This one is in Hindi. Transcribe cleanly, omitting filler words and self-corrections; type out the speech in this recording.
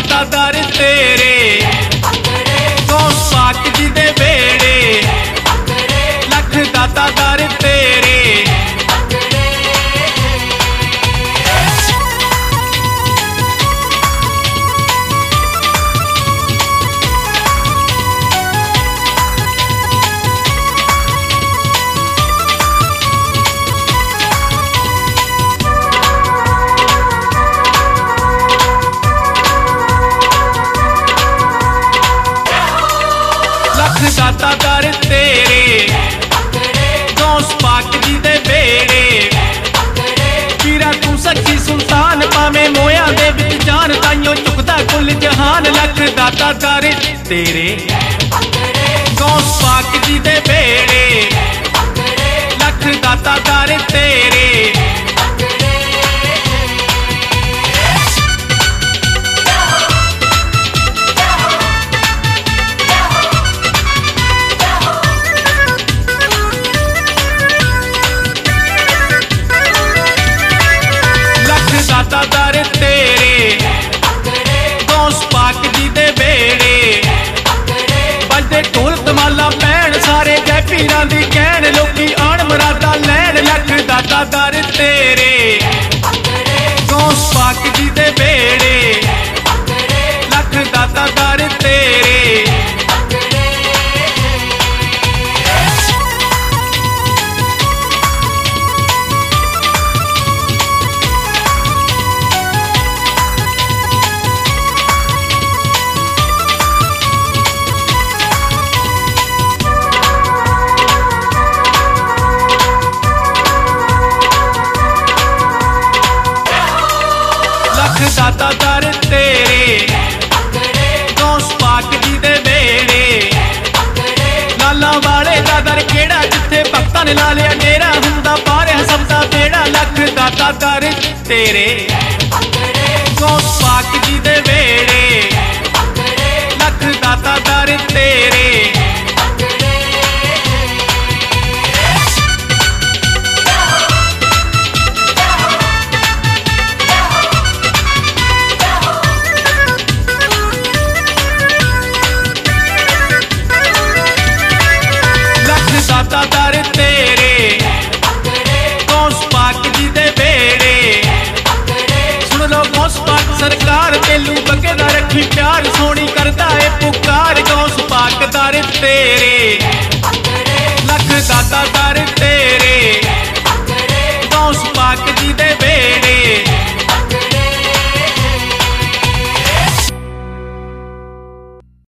दाता दर तेरे गौस पाक जी दे बेड़े लख दाता दर तेरे दाता दर तेरे गौस पाक जी दे बेड़े पीरा तू सखी सुल्तान पावे मोया दे विच जान ताइयों चुकदा कुल जहान लख दाता दर तेरे गौस पाक जी दे बेड़े लख दाता दर तेरे दाता दर तेरे गौस पाक जी दे बेड़े बजदे ढोल धमाला पैण सारे गै पीरां दी कहण लोकी आण मरादा लैण लख दाता दर तेरे गौस पाक जी दे बेड़े लख दाता दर तेरे दाता दर तेरे गौस पाक जी दे बेड़े लाला वाले दा दर केड़ा जिथे भक्तां ने ला लिया डेरा हुंदा पार सब दा बेड़ा लख दाता दर तेरे गौस पाक जी दे बेड़े लख दाता दर तेरे दाता दर तेरे गौस पाक जी दे बेड़े सुन लो गौस पाक सरकार तेलू बगे दा रखी प्यार सोनी करदा है पुकार गौस पाक दर तेरे